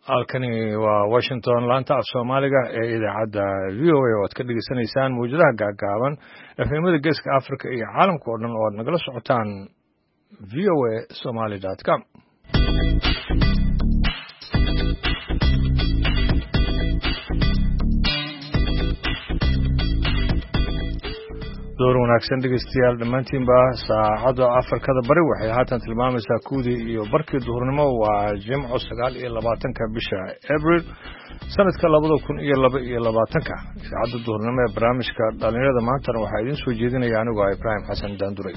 halkani waa Washington laanta af Soomaaliga ee idaacadda VOA oo aad ka dhageysanaysaan muujadaha gaagaaban efemada geeska Afrika iyo caalamka oo dhan oo aad nagala socotaan voasomali.com. door wanaagsan dhegeystayaal dhammaantiinba saacada Afrikada bari waxay haatan tilmaamaysaa kuudii iyo barkii duhurnimo waa Jimco 29 bisha April sanadka 2022 idaacadda duhurnimo ee barnaamijka dhalinyarada maanta waxaa idin soo jeedinaya anigu Ibrahim Xasan Daanduray.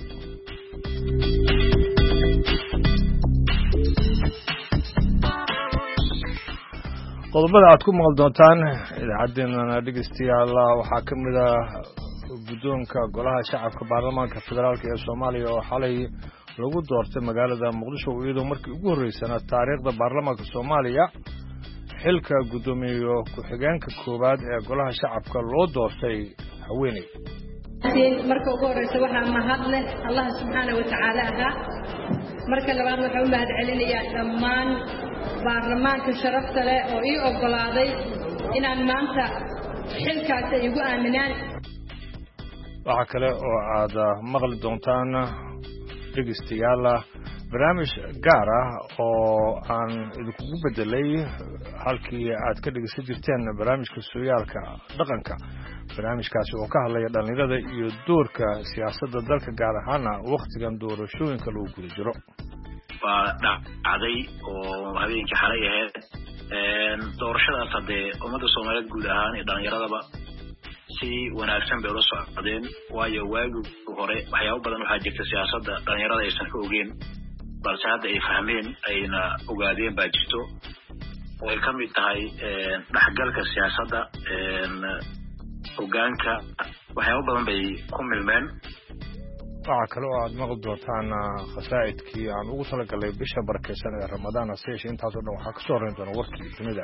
qodobada aad ku maqal doontaan idaacaddeenna dhegeystayaal waxaa ka mid ah guddoonka golaha shacabka baarlamaanka federaalka ee Soomaaliya oo xalay lagu doortay magaalada Muqdisho iyadoo markii ugu horeysay taariikhda baarlamaanka Soomaaliya xilka guddoomiye ku-xigeenka koowaad ee golaha shacabka loo doortay haweeney. marka ugu horeysay waxaa mahad leh Allah subhanahu wa ta'ala marka labaad waxaan u mahad celinayaa dhammaan baarlamaanka sharafta leh oo ii ogolaaday inaan maanta xilkaas igu aaminaan. waxaa kale oo aad maqli doontaan dhegeystayaal barnaamij gaar ah oo aan idinku bedelay halkii aad ka dhegeysan jirteen barnaamijka sooyaalka dhaqanka. barnaamijkaasi oo ka hadlaya dhalinyarada iyo doorka siyaasadda dalka gaar ahaan waqtigan doorashooyinka lagu guda jiro. waa dhacday oo habeenkii xalay ahayd doorashadaas hadee ummadda Soomaaliyeed guud ahaan iyo dhalinyaradaba si wanaagsan bay ula socdeen waayo waagi hore waxyaabo badan waxaa jirta siyaasadda dhalinyarada aysan ka ogeyn balse hadda ay fahmeen ayna ogaadeen baa jirto oo ay ka mid tahay dhexgalka siyaasadda hoggaanka waxyaabo badan bay ku milmeen. waxaa kale oo aad maqli doontaan khasaa'idkii aan ugu talagalay bisha barakeysan ee Ramadaan hase intaasoo dhan waxaa kasoo horeyn doona warkii dunida.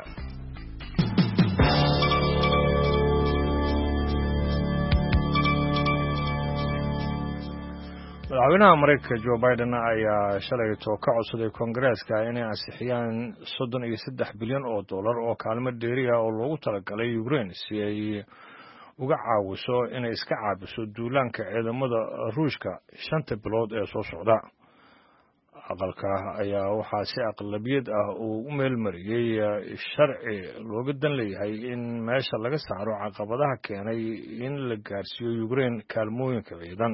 madaxweynaha Mareykanka Joe Biden ayaa shalay ka codsaday Koongareeska inay ansixiyaan $33 bilyan oo kaalmo dheeri ah oo loogu talagalay Ukraine si ay uga caawiso inay iska caabiso duulaanka ciidamada Ruushka 5 bilood ee soo socda. aqalka ayaa waxaa si aqlabiyad ah uu u meelmariyay sharci looga dan leeyahay in meesha laga saaro caqabadaha keenay in la gaarsiiyo Ukraine kaalmooyinka ciidan.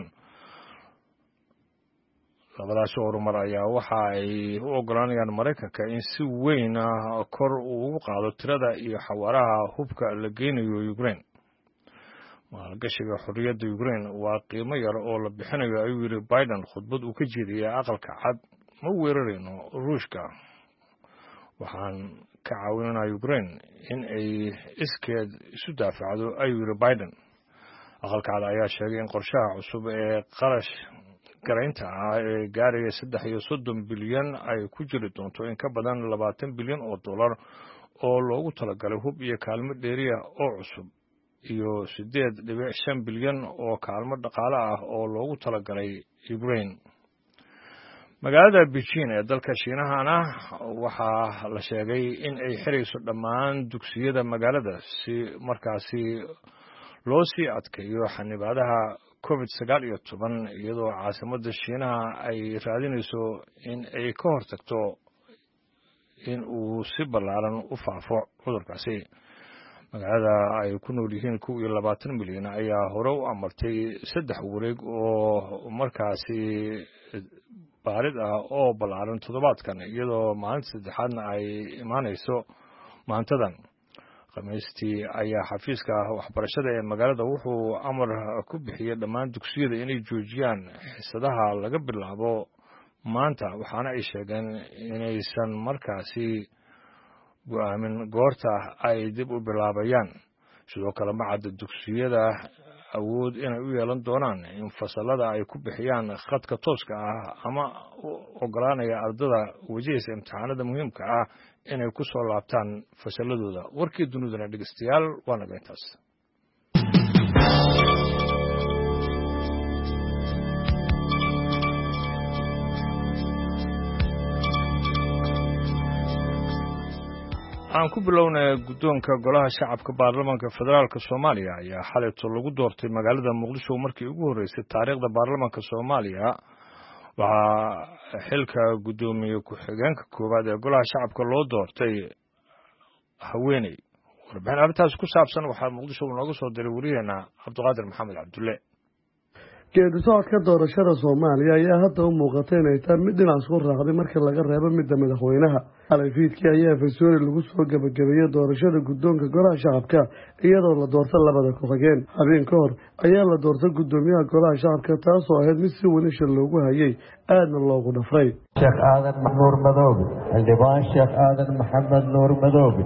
labadaas horumar ayaa waxa ay u ogolaanayaan Mareykanka in si weyn kor ugu qaado tirada iyo xawaaraha hubka la geynayo Ukraine. maalgashiga xorriyadda Ukraine waa qiimo yar oo la bixinayo ayuu yiri Biden khudbad uu ka jeediyay aqalka cad. ma weerarayno Ruushka, waxaan ka caawinaynaa Ukraine in ay iskeed isu daafacdo ayuu yiri Biden. aqalka cad ayaa sheegay in qorshaha cusub ee qarash garaynta ah ee gaaraya $30 bilyan ay ku jiri doonto in ka badan $20 bilyan oo loogu talagalay hub iyo kaalmo dheeri ah oo cusub iyo $8.5 bilyan oo kaalmo dhaqaale ah oo loogu talagalay Ukraine. magaalada Beijing ee dalka Shiinahana waxaa la sheegay in ay xirayso dhammaan dugsiyada magaalada si markaasi loo sii adkeeyo xanibaadaha COVID-19 iyadoo caasimadda Shiinaha ay raadinayso in ay ka hortagto in uu si ballaaran u faafo cudurkaasi. magaalada ay ku nool yihiin 22 milyan ayaa hore u amartay 3 wareeg oo markaasi baarid ah oo ballaaran toddobaadkan iyadoo maalinta saddexaadna ay imaanayso maantadan. khamiistii ayaa xafiiska waxbarashada ee magaalada wuxuu amar ku bixiyay dhammaan dugsiyada inay joojiyaan xisadaha laga bilaabo maanta, waxaana ay sheegeen inaysan markaasi go'aamin goorta ay dib u bilaabayaan. sidoo kale macadda dugsiyada awood inay u yeelan doonaan in fasalada ay ku bixiyaan khadka tooska ah ama u ogolaanaya ardada wajahaysa imtixaanada muhiimka ah inay ku soo laabtaan fasaladooda. warkii dunidana dhegeystayaal waa naga intaas. aan ku bilownay guddoonka golaha shacabka baarlamaanka federaalk Soomaaliya ayaa xalayto lagu doortay magaalada Muqdisho markii ugu horeysay taariikhda baarlamaanka Soomaaliya waxaa xilka guddoomiye ku-xigeenka koowaad ee golaha shacabka loo doortay haweeney warbixin arrintaas ku saabsan waxaa Muqdisho nooga soo diray wariyaheena Cabdiqaadir Maxamed Cabdulle geedi socodka doorashada Soomaaliya ayaa hadda u muuqatay inay tahay mid dhinac isku raacday marka laga reebo midda madaxweynaha xalfiidkii ayaa Fasooli lagu soo gabagabeeyay doorashada guddoonka golaha shacabka iyadoo la doortay labada ku-xigeen habeen ka hor ayaa la doortay guddoomiyaha golaha shacabka taasoo ahayd mid si weyn loogu hayay aadna loogu dhafray Sheekh Aadan Nuur Madoobe xildhibaan Sheekh Aadan Maxamed Nuur Madoobe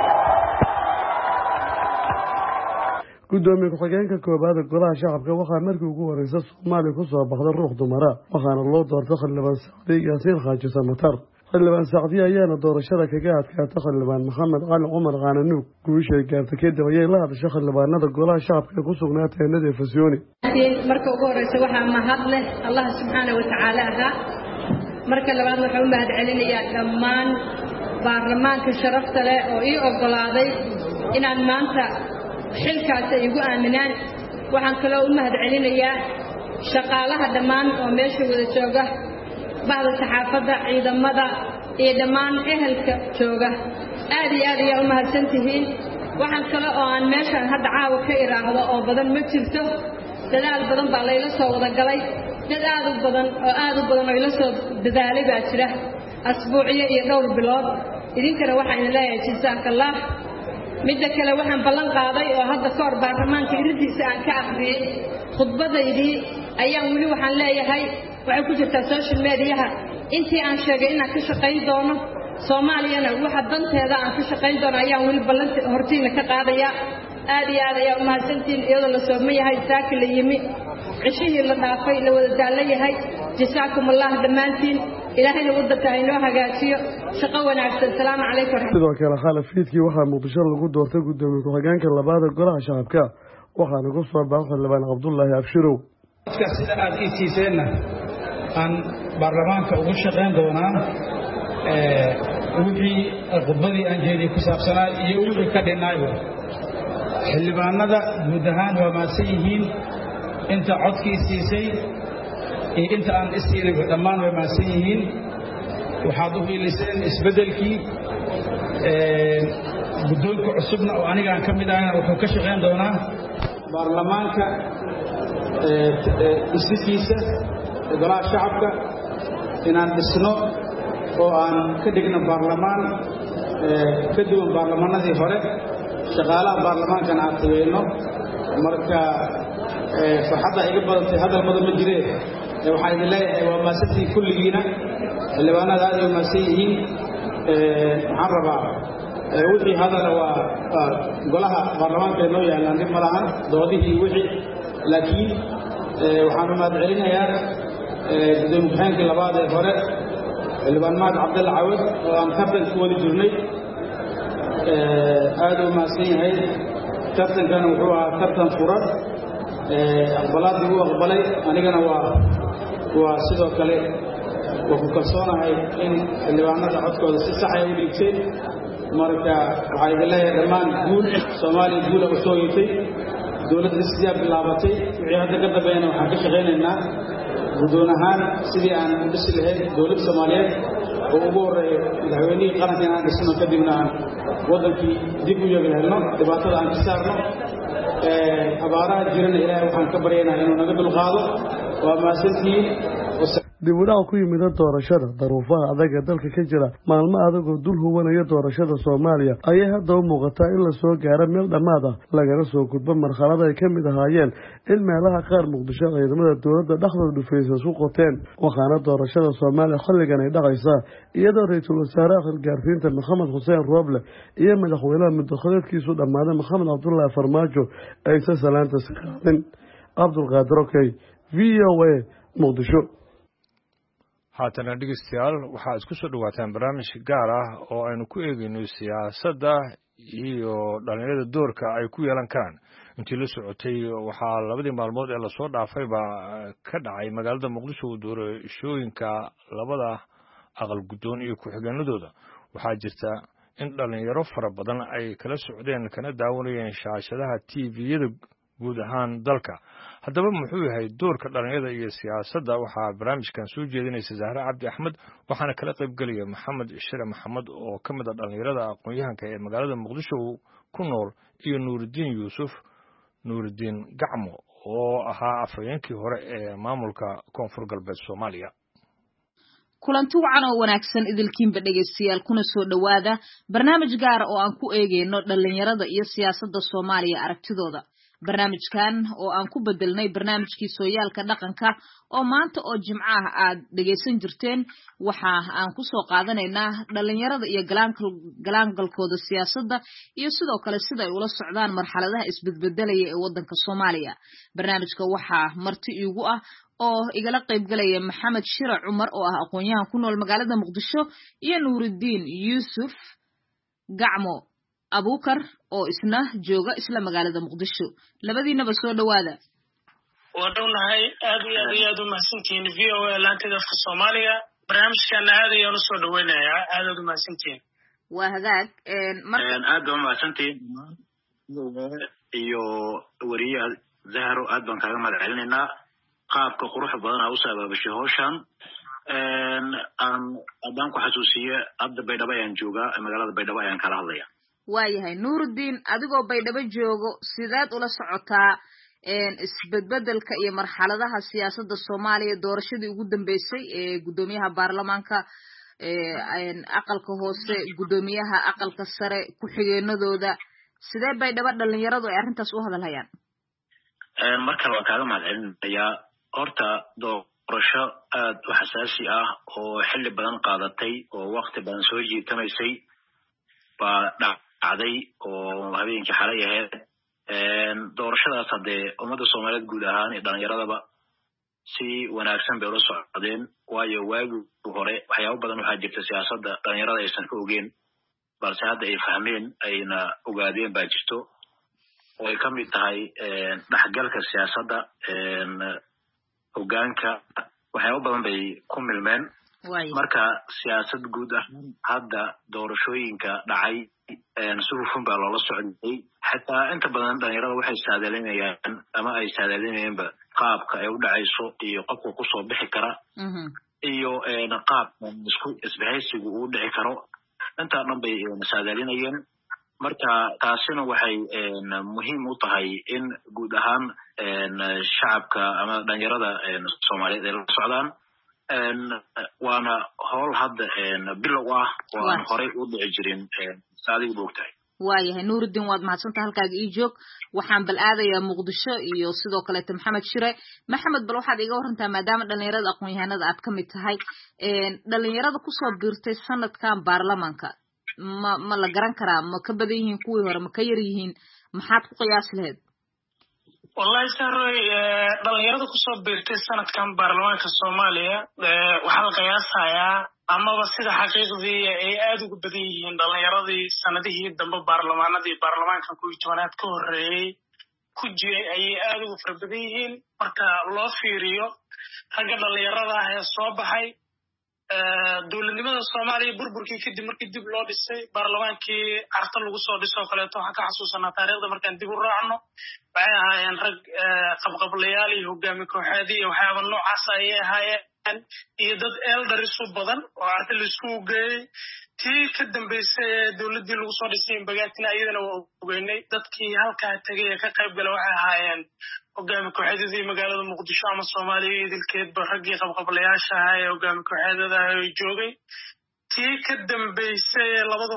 gudoomiye ku-xigeenka koowaad ee golaha shacabka waxaa markii ugu horeysay Soomaaliya ku soo baxday ruux dumara waxaana loo doortay xildhibaan Sacdi Yaasiin Xaaji Samatar xildhibaan Sacdi ayaana doorashada kaga adkaatay xildhibaan Maxamed Cali Cumar Qaananuug guushay gaartay kadib ayay la hadashay xildhibaanada golaha shacabka ee ku sugnaa teenada Fasooli marka ugu horeysay waxaa mahad leh Allah subhanahu wa ta'ala marka labaad waxaan u mahad celinayaa dhammaan baarlamaanka sharafta leh oo ii ogolaaday inaan maanta xilkaas ay igu aaminaan waxaan kaloo u mahad celinayaa shaqaalaha dhammaan oo meesha wada jooga bahda saxaafadda ciidamada iyo dhammaan ehelka jooga aad iyo aad ayaa u mahadsantihiin waxaan kale oo aan meeshaan hadda caawa ka iraahdo oo badan ma jirto dadaal badan baa layla soo wada galay dad aad u badan oo ila soo dadaalay baa jira asbuuciyo iyo dhowr bilood idinkana waxaan idin leeyahay jazaakallah midda kale waxaan ballan qaaday oo hadda ka hor baarlamaanka iridiisa aan ka akhriyay khudbadaydii ayaan weli waxaan leeyahay waxay ku jirtaa social mediaha intii aan sheegay inaan ka shaqayn doono Soomaaliyana waxa danteeda aan ka shaqayn doono ayaan weli ballan hortiina ka qaadaya aad iyo aad ayaa u mahadsantiin iyadoo la soo mayahay saaka la yimi cishihii la dhaafay la wada daalayahay jazaakumullah dhammaantiin ilaahayna waddanka inoo hagaajiyo shaqo wanaagsan salaamu calaykum sidoo kale xalfiidkii waxaa Muqdisho lagu doortay guddoomiye ku-xigeenka labaad ee golaha shacabka waxaana ku soo baxay xildhibaan Cabdullaahi Abshirow sida aad kiiseenna aan baarlamaanka ugu shaqayn doonaa wixii khudbadii aan jeediyay ku saabsanaa iyo wixii ka dhinayba xildhibaanada guud ahaan waa maasan yihiin inta codkii siisay iyo inta aan isiinay dhammaan way maasan yihiin waxaad u fiiliseen isbeddelkii guddoonka cusubna oo aniga aan ka mid ahayna wuxuu ka shaqayn doonaa baarlamaanka dhismihiisa golaha shacabka inaan dhisno oo aan ka dhigno baarlamaan ka duwan baarlamaanadii hore shaqaalaha baarlamaankana aan tageyno marka farxadda iga badatay hadal badan ma jireen waxaan idin leeyahay waa maasantii kulligiina xildhibaanada aad ay maasan yihiin waxaan rabaa wixii hadala waa golaha baarlamaanka noo yaallaan dhib ma lahan doodihii wixii laakiin waxaan u mahad celinayaa gudoomiye ku-xigeenkii labaad ee hore xildhibaan mahad cabdalla cawad oo aan tartan ku wadi jirnay aad u mahadsan yahay tartankana wuxuu ahaa tartan furan aqbalaadii uu aqbalay anigana waa sidoo kale waa ku kalsoonahay in xildhibaanada codkooda si sax ay u dhiibteen marka waxaa idin leeyahay dhammaan guul Soomaaliya guula u soo yitay dowladda sidaa bilaabatay wixii hadda ka dambeeyana waxaan ka shaqaynaynaa guddoon ahaan sidii aan u dhisi lahayd dowladda Soomaaliyeed oo ugu horeeyo madaxweynihii qaranka inaan dhisno kadibna aan waddankii dib u yeelno dhibaatada aan ka saarno abaaraha jirana ilaahay waxaan ka baryaynaa inuu naga dulqaado waa maasantihiin dib u dhac ku yimid doorashada daruufaha adag ee dalka ka jira maalmo adag oo dul hubanaya doorashada Soomaaliya ayay hadda u muuqataa in la soo gaaro meel dhamaad ah lagana soo gudbo marxalad ay ka mid ahaayeen in meelaha qaar Muqdisho ciidamada dowladda dhexdooda dhufaysan ku qoteen waxaana doorashada Soomaaliya xilligan ay dhacaysaa iyadoo ra'iisul wasaaraha xilgaarsiinta Maxamed Xuseen Rooble iyo madaxweynaha muddo-xidheedkiisu dhammaaday Maxamed Cabdullaahi Farmaajo ay salaanta saxaadeen Cabdulqaadir Okey VOA Muqdisho haatana dhegeystayaal waxaa isku soo dhawaataan barnaamij gaar ah oo aynu ku eegayno siyaasadda iyo dhalinyarada doorka ay ku yeelan karaan intii la socotay waxaa labadii maalmood ee lasoo dhaafayba ka dhacay magaalada Muqdisho doorashooyinka labada aqal guddoon iyo ku-xigeenadooda waxaa jirta in dhalinyaro fara badan ay kala socdeen kana daawanayeen shaashadaha tviyada guud ahaan dalka. haddaba muxuu yahay doorka dhalinyarada iyo siyaasadda? waxaa barnaamijkan soo jeedinaysa Zahra Cabdi Axmed, waxaana kala qaybgelaya Maxamed Shire Maxamed oo ka mid ah dhalinyarada aqoon-yahanka ee magaalada Muqdisho ku nool, iyo Nuuridiin Yuusuf Nuuridiin Gacmo oo ahaa afhayeenkii hore ee maamulka Koonfur Galbeed Soomaaliya. kulanti wacan oo wanaagsan idilkiinba dhegeystayaal, kuna soo dhawaada barnaamij gaar oo aan ku eegeyno dhalinyarada iyo siyaasadda Soomaaliya aragtidooda. barnaamijkan oo aan ku bedelnay barnaamijkii sooyaalka dhaqanka oo maanta oo Jimco ah aad dhageysan jirteen, waxa aan ku soo qaadanaynaa dhalinyarada iyo galaangalkooda siyaasadda iyo sidoo kale sida ay ula socdaan marxaladaha isbedbedelaya ee waddanka Soomaaliya. barnaamijka waxaa marti iigu ah oo igala qaybgalaya Maxamed Shire Cumar oo ah aqoon-yahan ku nool magaalada Muqdisho, iyo Nuuridiin Yuusuf Gacmo Abuukar oo isna jooga isla magaalada Muqdisho. labadiinaba soo dhawaada. wadawnahay aad iyo aad u mahadsantihiin VOA laanteeda afka Soomaaliya. barnaamijkan aad ayaan u soo dhaweynayaa, aad u mahadsantihiin. waa hagaag aad u mahadsantihiin iyo wariyaha Zahro, aad baan kaaga mahad celinaynaa qaabka quruxda badan aa u sabaabashay hawshan. aan ku xasuusiye hadda Baydhabo ayaan joogaa, magaalada Baydhabo ayaan kala hadlaya. waayahay Nuuridiin, adigoo Baydhabo joogo sideed ula socotaa isbedbedelka iyo marxaladaha siyaasadda Soomaaliya, doorashadii ugu dambeysay ee gudoomiyaha baarlamaanka, aqalka hoose, gudoomiyaha aqalka sare, ku-xigeenadooda, sidee Baydhabo dhalinyaradu ay arrintaas u hadalhayaan? markale waan kaaga mahad celinayaa. horta doorasho aad u xasaasi ah oo xilli badan qaadatay oo waqti badan soo jiitamaysay baa dhacday oo habeenkii xalay ahayd. doorashadaas haddee ummadda Soomaaliyeed guud ahaan iyo dhalinyaradaba si wanaagsan bay ula socdeen, waayo waagii hore waxyaabo badan waxaa jirta siyaasadda dhalinyarada aysan ka ogeen, balse hadda ay fahmeen ayna ogaadeen baa jirto, oo ay ka mid tahay dhexgalka siyaasadda, hoggaanka, waxyaabo badan bay ku milmeen. marka siyaasad guud ahaan hadda doorashooyinka dhacay si hufan baa loola socday. xataa inta badan dhalinyarada waxay saadalinayaan ama ay saadalinayeenba qaabka ay u dhacayso iyo qofka kusoo bixi kara iyo qaabka isbahaysigu uu dhici karo. intaa dhan bay saadalinayeen. marka taasina waxay muhiim u tahay in guud ahaan shacabka ama dhalinyarada Soomaaliyeed ay la socdaan. waana howl hadda bilow ah oo aan horey u dhici jirin, saadiga boogtahay. waayahay Nuuridiin, waad mahadsantahay, halkaaga ii joog. waxaan bal aadayaa Muqdisho iyo sidoo kaleeta Maxamed Shire. Maxamed, bal waxaad iga warantaa, maadaama dhalinyarada aqoon-yahanada aad ka mid tahay, dhalinyarada kusoo biirtay sanadkan baarlamaanka, ma la garan karaa? ma ka badan yihiin kuwii hore? ma ka yar yihiin? maxaad ku qiyaasi lahayd? wallahi Sahroy, dhalinyarada kusoo biirtay sanadkan baarlamaanka Soomaaliya waxaa la qiyaasayaa amaba sida xaqiiqdii ay aad ugu badan yihiin dhalinyaradii sanadihii dambe baarlamaankan 11aad ka horeeyay ku jiray ayay aad ugu fara badan yihiin. marka loo fiiriyo ragga dhalinyarada ah ee soo baxay dowladnimada Soomaaliya burburkii kadib markii dib loo dhisay, baarlamaankii carta lagu soo dhisoo kaleeto waxaan ka xasuusanaa taariikhda markaan dib u raacno, waxay ahaayeen rag qabqablayaal iyo hogaami kooxeed iyo waxyaaba noocaas ayay ahaayeen, iyo dad eldarisu badan oo carta laisku geeyey. tii ka dambeysay ee dowladdii lagu soo dhisay bagaantina iyadana waa ogeynay. dadkii halkaa tegay ee ka qayb gala waxay ahaayeen hogaami kooxeedadii magaalada Muqdisho ama Soomaaliya idilkeedba raggii qabqablayaasha ahaa ee hogaami kooxeedada ay joogay. tii ka dambeysay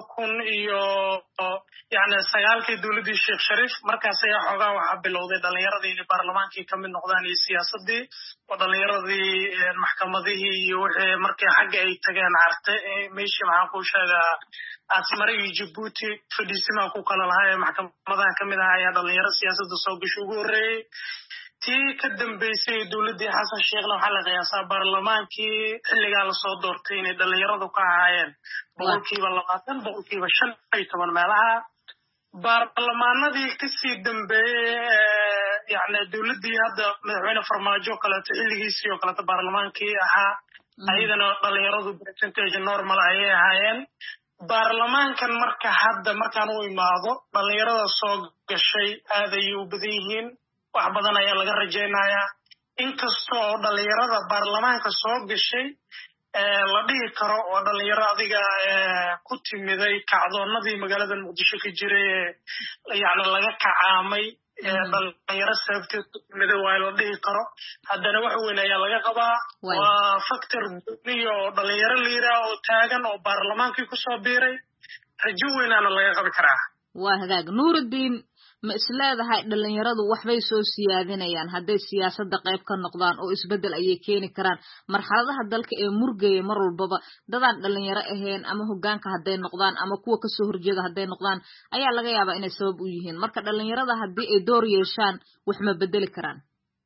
2009 dowladdii Sheekh Shariif, markaas ayaa xoogaa waxaa bilowday dhalinyaradii inay baarlamaankii ka mid noqdaan iyo siyaasaddii, oo dhalinyaradii maxkamadihii iyo wixii markii xagga ay tageen carte meeshii maxaan ku sheegaa Asmara iyo Djibouti fadhiisimaa ku kala lahaa ee maxkamadaha ka mid ah ayaa dhalinyaro siyaasadda soo gashay ugu horreeyey. tii ka dambeysay dowladdii Xasan Sheekhna waxaa la qiyaasaa baarlamaankii xilligaa lasoo doortay inay dhalinyaradu ka ahaayeen 20%, 15% meelaha. baarlamaanadii kasii dambeeyey dowladdii hadda madaxweyne Farmaajo kaleeto xilligiisii oo kaleeto baarlamaankii ahaa, ayadana dhalinyaradu percentage normal ayay ahaayeen. baarlamaankan markaan u imaado dhalinyarada soo gashay aad ayay u badan yihiin wax badan ayaa laga rajaynayaa inkasta oo dhalinyarada baarlamaanka soo gashay la dhihi karo oo dhalinyaro adiga ku timiday kacdoonadii magaalada muqdisho ka jiray yani laga kacaamay dhalinyaro sababteed ku timiday waa la dhihi karo haddana wax weyn ayaa laga qabaa waa factor iyo dhalinyaro liira oo taagan oo baarlamaankii kusoo biiray rajo weynaana laga qabi karaa waa hagaag Nuuruddin ma isleedahay dhalinyaradu waxbay soo siyaadinayaan hadday siyaasadda qayb ka noqdaan oo isbedel ayay keeni karaan marxaladaha dalka ee murgaya mar walbaba dadaan dhalinyaro ahayn ama hoggaanka hadday noqdaan ama kuwa ka soo horjeeda hadday noqdaan ayaa laga yaabaa inay sabab u yihiin marka dhalinyarada haddii ay door yeeshaan wax ma bedeli karaan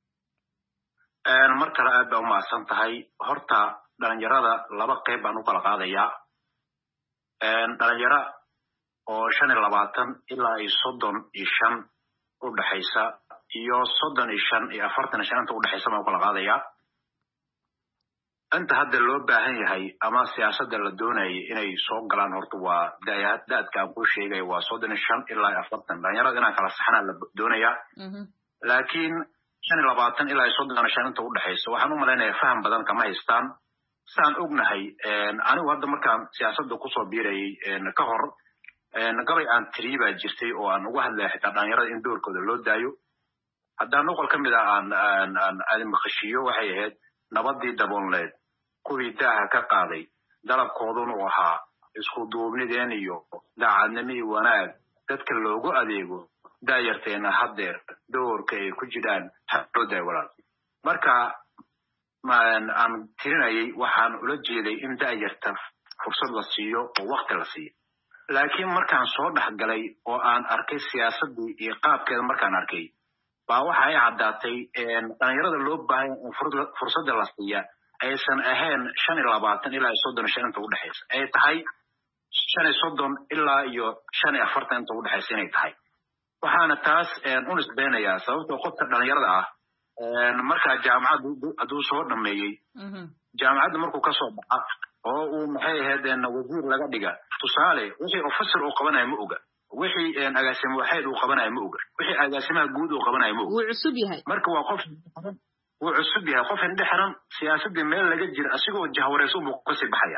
mar kale aad baa u mahadsan tahay horta dhalinyarada laba qayb baan u kala qaadayaa dhalinyaro oo 25 ilaa 35 u dhaxaysa iyo 35 iyo 45 inta u dhaxaysa ma kala qaadaya inta hadda loo baahan yahay ama siyaasadda la doonayay inay soo galaan horta waa daadka aan ku sheegay waa 35 ilaa 40 dhalinyarada inaan kala saxnaa la doonaya laakiin 25 ilaa 35 inta u dhaxaysa waxaan u maleynayaa faham badan kama haystaan saan ognahay anigu hadda markaan siyaasadda ku soo biirayay ka hor gabay aan tiriiba jirtay oo aan uga hadlay xitaa dhalinyarada in doorkooda loo daayo haddaan noqol ka mid ah aan maqashiyo waxay ahayd nabadii daboonleed kuwii daaha ka qaaday dalabkooduna uu ahaa isku duubnideen iyo daacadnimo iyo wanaag dadka loogu adeego daayarteena haddeer doorka ay ku jiraan xaqooda walaal marka aan tirinayay waxaan ula jeeday in daayarta fursad la siiyo oo waqti la siiyo laakiin markaan soo dhaxgalay oo aan arkay siyaasadii iyo qaabkeeda markaan arkay baa waxa ay caddaatay dhalinyarada loo baahan in fursadda la siiya aysan ahayn 25 ilaa 35 inta u dhaxaysa ay tahay 35 ilaa iyo 45 inta u dhaxaysa inay tahay waxaana taas u nisbeynayaa sababtoo qofka dhalinyarada ah markaa jaamacaddu hadduu soo dhameeyey jaamacadda markuu ka soo baxa oo uu maxay ahayd wasiir laga dhiga tusaale wixii officer uu qabanayo ma oga wixii agaasimo waxayd uu qabanayo ma oga wixii agaasimaha guud uu qabanayo ma oga wuu cusub yahay marka waa qof wuu cusub yahay qof indhexran siyaasadda meel laga jira asigoo jahwareys uu ka sii baxaya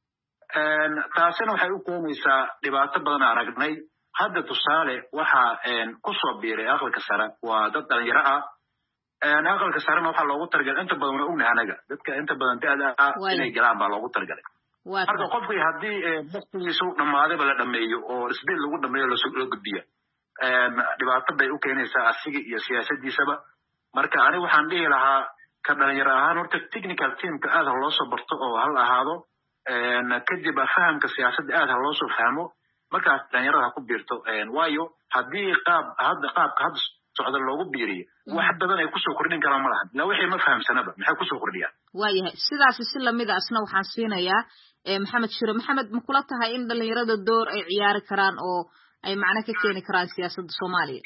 taasina waxay u keenaysaa dhibaato badan aragnay hadda tusaale waxa ku soo biiray aqalka sare waa dad dhalinyaro ah aqalka sarena waxaa loogu talagalay inta badan waa ognahay anaga dadka inta badan da'da ah inay galaan baa loogu talagalay marka qofkii haddii waqtigiisu dhammaadayba la dhameeyo oo isbedel lagu dhameeyo loo gudbiya dhibaato bay u keenaysaa asiga iyo siyaasadiisaba marka aniga waxaan dhihi lahaa ka dhalinyaro ahaan horta technical teamka aad ha loo soo barto oo hal ahaado kadib fahamka siyaasadda aad ha loo soo fahmo markaas dhalinyarada ha ku biirto waayo haddii qaabka hadda socda loogu biiriyo wax badan ay kusoo kordhin karaan ma lahan ilaa wixii ma fahamsanaba maxay kusoo kordhiyaan waayahay sidaasi si lamida asna waxaan siinayaa maxamed shiro maxamed ma kula tahay in dhalinyarada door ay ciyaari karaan oo ay macno ka keeni karaan siyaasadda soomaaliya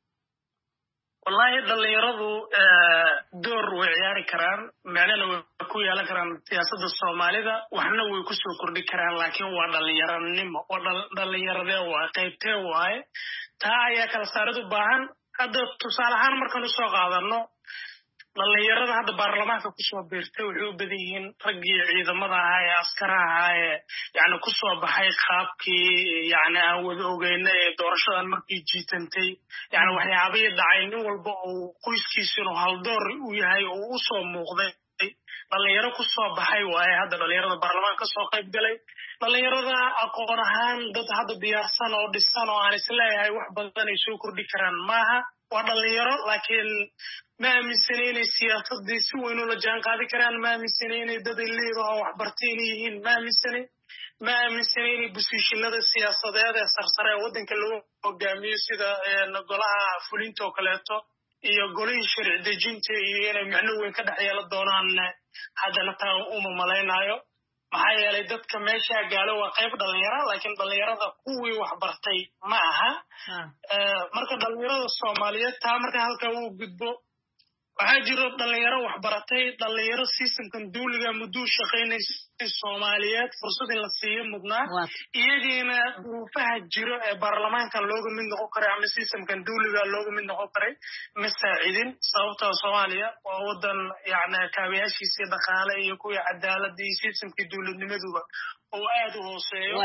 wallahi dhalinyaradu door way ciyaari karaan macnana way ku yeelan karaan siyaasadda soomaalida waxna way kusoo kordhi karaan laakiin waa dhalinyaranimo waa dhalinyaradee waa qaybtee waaye taa ayaa kala saarid u baahan hadda tusaale ahaan markaan usoo qaadano dhalinyarada hadda baarlamaanka kusoo biirtay waxay u badan yihiin raggii ciidamada ahaa ee askaraha ahaa ee yani kusoo baxay qaabkii yani aan wada ogeyna ee doorashadan markii jiitantay yani waxyaabihii dhacay nin walba uu qoyskiisa inuu haldoor u yahay oo usoo muuqday dhalinyaro kusoo baxay waaye hadda dhalinyarada baarlamaanka kasoo qayb galay dhalinyarada aqoon ahaan dad hadda diyaarsan oo dhisan oo aan isleeyahay wax badan ay soo kordhi karaan maaha waa dhalinyaro laakiin ma aaminsani inay siyaasadii si weyn ula jaan qaadi karaan ma aaminsani inay dad iliid oo waxbartay inay yihiin ma aaminsani inay bosiishinada siyaasadeed ee sarsare ee waddanka lagu hogaamiyo sida golaha fulinta oo kaleeto iyo golihii sharci dejinta iyo inay macno weyn ka dhex yeelan doonaan haddana taa uma malaynayo maxaa yeelay dadka meesha gaalo waa qayb dhalinyaro laakiin dhalinyarada kuwii waxbartay ma aha marka dhalinyarada soomaaliyeed taa marka halka uu gudbo waxaa jiro dhalinyaro waxbaratay dhalinyaro systemkan duuliga muduu shaqaynaysay Soomaaliyeed fursad in la siiyo mudnaa iyagiina duruufaha jiro ee baarlamaankan looga mid noqon karay ama systemkan duuliga looga mid noqon karay ma saacidin sababtoo Soomaaliya waa wadan kaabayaashiisa dhaqaale iyo kuwa cadaalad iyo systemkii dawladnimaduba oo aad u hooseeyo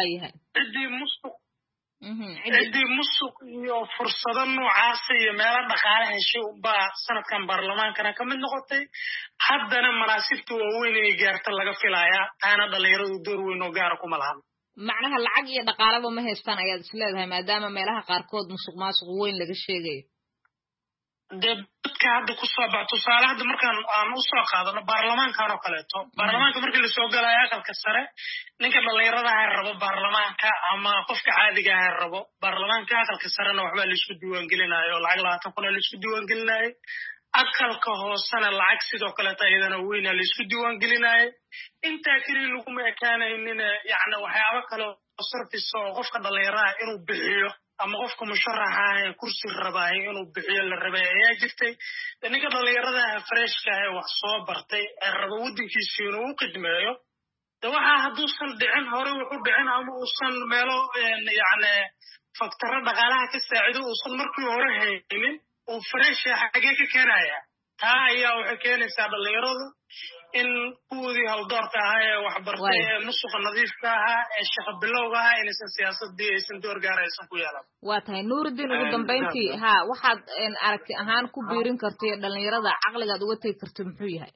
cidii musuq iyo fursado noocaas iyo meelo dhaqaale heshay baa sanadkan baarlamaankana ka mid noqotay haddana manaasibta waaweyn inay gaarta laga filayaa taana dhalinyaradu door weyn oo gaara kuma lahan macnaha lacag iyo dhaqaalaba ma haystaan ayaad isleedahay maadaama meelaha qaarkood musuq maasuq weyn laga sheegayo dadka hadda ku soo baxo tusaale hadda markaan aan u soo qaadano baarlamaankan oo kaleeto baarlamaanka markii la soo galayo aqalka sare ninka dhalinyarada ah rabo baarlamaanka ama qofka caadiga ah rabo baarlamaanka aqalka sarena waxba la isku diiwaan gelinayo lacag 20 kun la isku diiwaan gelinayo aqalka hoosena lacag sidoo kale taayadana weyn la isku diiwaan gelinayo inta kaliya lagu ma ekaanaynin waxyaabo kale oo service oo qofka dhalinyarada inuu bixiyo ama qofka musharaxa ah kursi rabay inuu bixiyo la rabay ayaa jirtay ninka dhalinyarada freshka ah wax soo bartay rabo wadinkiisa inuu qidmeeyo waxa haduusan dhicin hore wuxuu dhicin ama uusan meelo faktarada dhaqaalaha ka saacido uusan markii hore haynin oo fresh xagee ka keenaya taa ayaa waxay keenaysaa dhalinyarada in kuwii hawdoorka ah ee wax bartay ee musuq nadiifka ah ee shaqo bilowga ah inaysan siyaasadii aysan door gaaraysan ku yeelan waa tahay Nuuruddin ugu dambeyntii waxaad aragti ahaan ku biirin kartay dhalinyarada caqligaad uga tagi karto muxuu yahay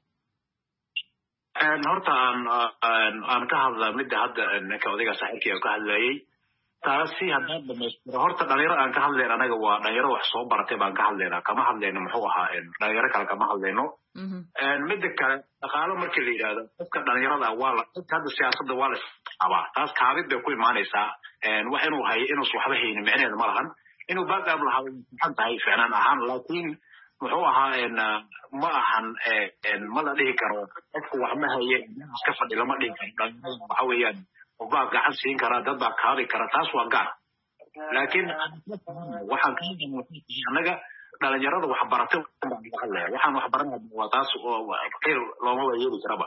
horta aan ka hadlaa midda hadda ninka odayga saaxiibkii ka hadlayay taasi haddaan dhameystiro horta dhalinyaro aan ka hadlayna anaga waa dhalinyaro wax soo baratay baan ka hadlaynaa kama hadlayno muxuu ahaa dhalinyaro kale kama hadlayno midda kale dhaqaalo markii la yidhaahdo dadka dhalinyarada waa la hadda siyaasadda waa la isticmaalaa taas kaabid bay ku imaanaysaa wax inuu hayo inuusan waxba haynin micnaheedu ma lahan inuu background lahaa waxaan tahay ficnaan ahaan laakiin muxuu ahaa ma ahan ma la dhihi karo qofku wax ma haye iska fadhi lama dhihi karo dhalinyarada waxa weeyaan baa gacan siin kara dad baa kaabi kara taas waa gaar laakiin waxaan ka hadlaynaa anaga dhalinyarada wax baratay waxaan wax baranaa waa taas oo qeyl looma yeeli karaba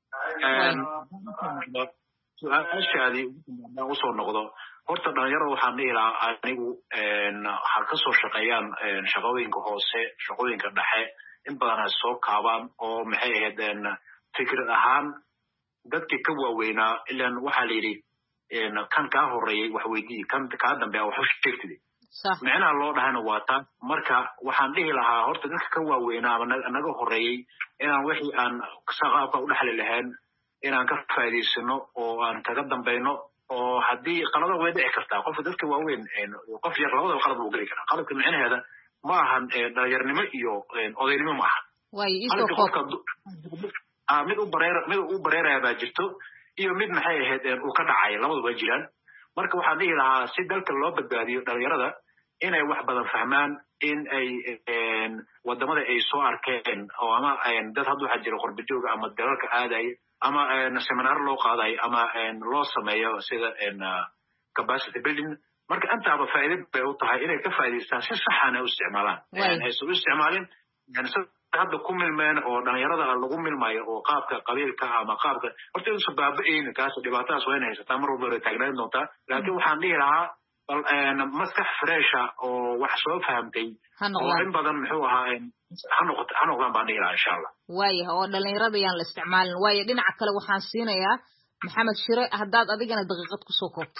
su'aashaadii u soo noqdo horta dhalinyarada waxaan dhihi lahaa anigu ha ka soo shaqeeyaan shaqooyinka hoose shaqooyinka dhexe in badan ha soo kaabaan oo maxay ahayd fikrad ahaan dadkii ka waaweynaa ilaan waxaa la yidhi kan kaa horeeyey wax weydii kan kaa dambeeya wax u sheegtide micnaha loo dhahayna waa taas marka waxaan dhihi lahaa horta dadka ka waaweynaa ama naga horeeyey inaan wixii aan qaabka u dhexli lahayn inaan ka faa'iidaysano oo aan kaga dambayno oo haddii qalada way dhici kartaa qofka dadka waaweyn qof yar labadaba qalad buu geli karaa qaladka micnaheeda ma ahan dhalinyarnimo iyo odaynimo ma aha mid u bareeraya baa jirto iyo mid maxay ahayd uu ka dhacay labaduba jiraan marka waxaan dhihi lahaa si dalka loo badbaadiyo dhalinyarada inay wax badan fahmaan in ay wadamada ay soo arkeen oo ama dad hadda waxaa jira qurba jooga ama dalalka aadaya ama seminaar loo qaadayo ama loo sameeyo sida capacity building marka intaaba faa'iido bay u tahay inay ka faa'iidaystaan si saxana u isticmaalaan aysan u isticmaalin hadda ku milmeen oo dhalinyarada lagu milmayo oo qaabka qabiilka ama qaabka horta isu baaba'ayna kaas dhibaatadaas waa inay haysataa mar walba taagnaan doontaa laakiin waxaan dhihi lahaa maskax fresha oo wax soo fahamtay oo in badan muxuu ahaa ha noqdaan baan dhihi lahaa insha allah waayaha oo dhalinyarada yaan la isticmaalin waayo dhinaca kale waxaan siinayaa maxamed shire haddaad adigana daqiiqad kusoo koobto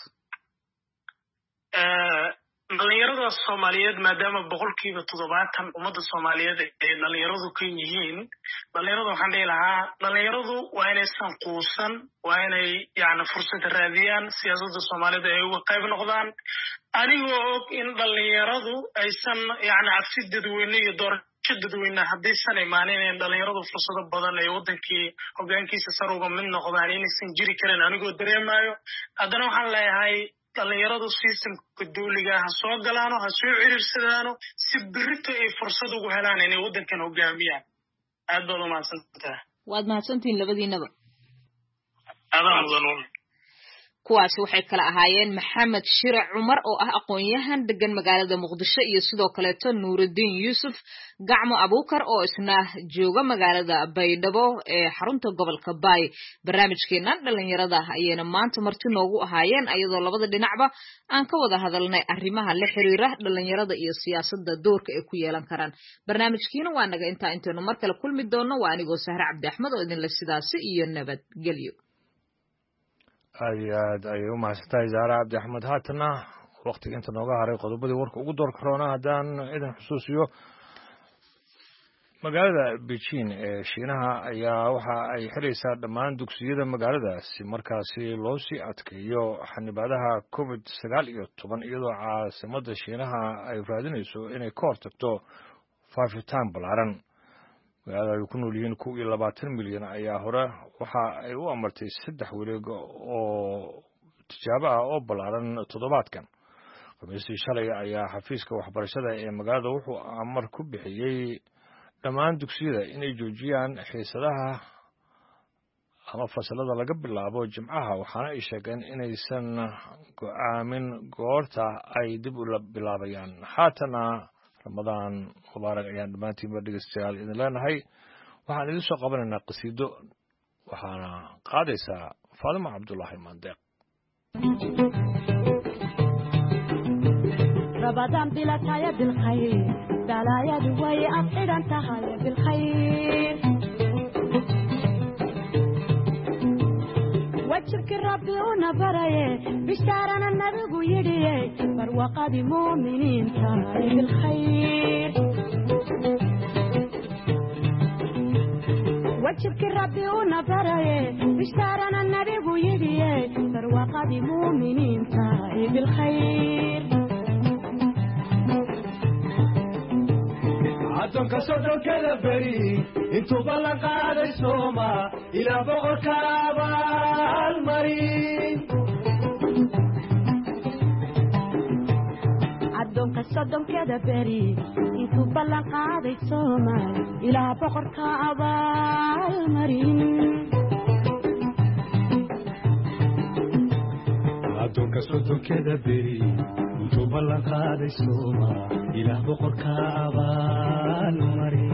dhalinyarada Soomaaliyeed maadaama 70% ummadda Soomaaliyeed ay dhalinyaradu ka yihiin dhalinyaradu waxaan dhihi lahaa dhalinyaradu waa inaysan quusan waa inay fursad raadiyaan siyaasadda Soomaaliyeed ay uga qayb noqdaan anigoo og in dhalinyaradu aysan cabsi dadweyne iyo doorasho dadweyne haddaysan imaanin in dhalinyaradu fursado badan ay wadankii hoggaankiisa sar uga mid noqdaan inaysan jiri karin anigoo dareemayo haddana waxaan leeyahay dhalinyaradu systemka dawliga ha soo galaano ha soo ciriirsadaano si birito ay fursad ugu helaan inay wadankan hogaamiyaan aad baad u mahadsantahay waad mahadsantihiin labadiinaba adaa mudan kuwaasi waxay kala ahaayeen maxamed shire cumar oo ah aqoon-yahan degan magaalada muqdisho iyo sidoo kaleeto nuurudiin yuusuf gacmo abuukar oo isna jooga magaalada baydhabo ee xarunta gobolka baay barnaamijkeenan dhalinyarada ayayna maanta marti noogu ahaayeen ayadoo labada dhinacba aan ka wada hadalnay arrimaha la xiriira dhalinyarada iyo siyaasadda doorka ay ku yeelan karaan barnaamijkiina waa naga intaynu mar kale kulmi doono waa anigoo Sahra Cabdi Axmed oo idinla sidaasi iyo nabadgelyo aad ayay u mahadsantahay Zahra Cabdi Axmed haatana waqtiga inta nooga haray qodobadii warka ugu door corona hadaan idin xusuusiyo magaalada Beijing ee Shiinaha ayaa waxa ay xiraysaa dhammaan dugsiyada magaaladaasi markaasi loo sii adkeeyo xanibaadaha COVID-19 iyadoo caasimadda Shiinaha ay raadinayso inay ka hortagto faafitaan ballaaran magaalada ay ku nool yihiin 20 milyan ayaa hore waxa ay u amartay 3 wareeg oo tijaabo ah oo ballaaran toddobaadkan khamiistii shalay ayaa xafiiska waxbarashada ee magaalada wuxuu amar ku bixiyay dhammaan dugsiyada inay joojiyaan xiisadaha ama fasalada laga bilaabo Jimcaha waxaana ay sheegeen inaysan go'aamin goorta ay dib u bilaabayaan haatana Ramadan mubarak ayaan dhamaantiinba dhegeystayaal idin leenahay waxaan idin soo qabanaynaa qasiido waxaana qaadaysaa Faadima Cabdullaahi Mandeeq Ramadan bila taaya bil khayr dalaayadu way afxiran tahay bil khayr wajhki rabbi una baraye bishaarana nabigu yidhiye barwaqadi muuminiinta bil khayr wajhki rabbi una baraye bishaarana nabigu yidhiye barwaqadi muuminiinta bil khayr addoonka sodonkeeda beri intuu ballan qaaday sooma ilaa boqorka abaalmarin addoonka sodonkeeda beri intuu ballan qaaday sooma ilaa boqorka abaalmarin addoonka sodonkeeda beri intuu ballan qaaday sooma ilaa boqorka abaalmarin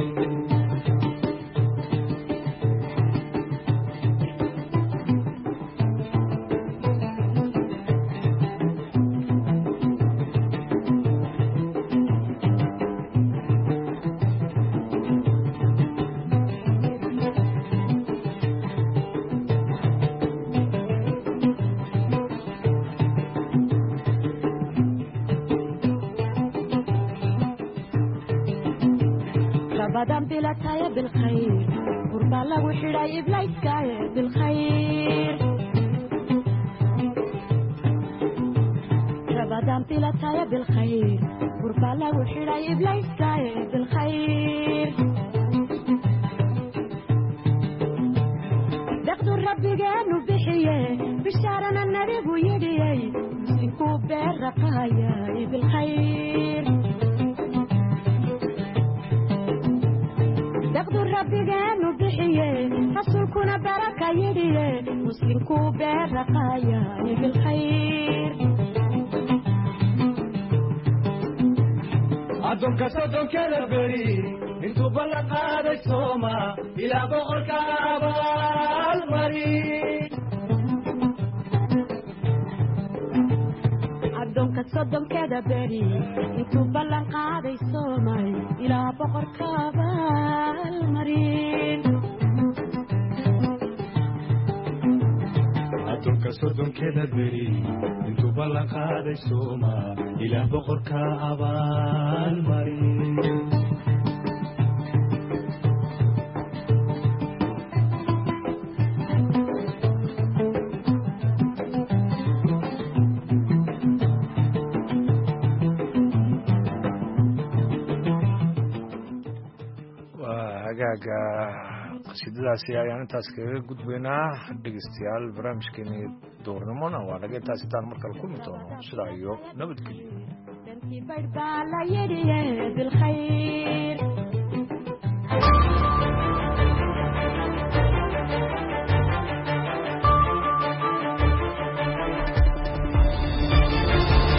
Ramadan bila taaya bil khayr qurba lagu xidhay iblayska bil khayr Ramadan bila taaya bil khayr qurba lagu xidhay iblayska bil khayr daqdu rabbigeenu bixiye bishaarana nabigu yidhiyey musinku beeraqaya bil khayr rabbigeenu bixiye rasuulkuna baraka yidhiye muslimku beeraqaya bil khayr addoonka sodonkeeda beri intuu ballan qaaday sooma ilaa boqorka abaalmarin addoonka sodonkeeda beri intuu ballan qaaday sooma ilaa boqorka abaalmarin addoonka sodonkeeda beri intuu ballan qaaday sooma ilaa boqorka abaalmarin qasiidadaasi ayaan intaas kaga gudbaynaa dhegeystayaal barnaamijkeeni doornimona waa naga intaas intaan markale kulmi doono sidaa iyo nabadgelyo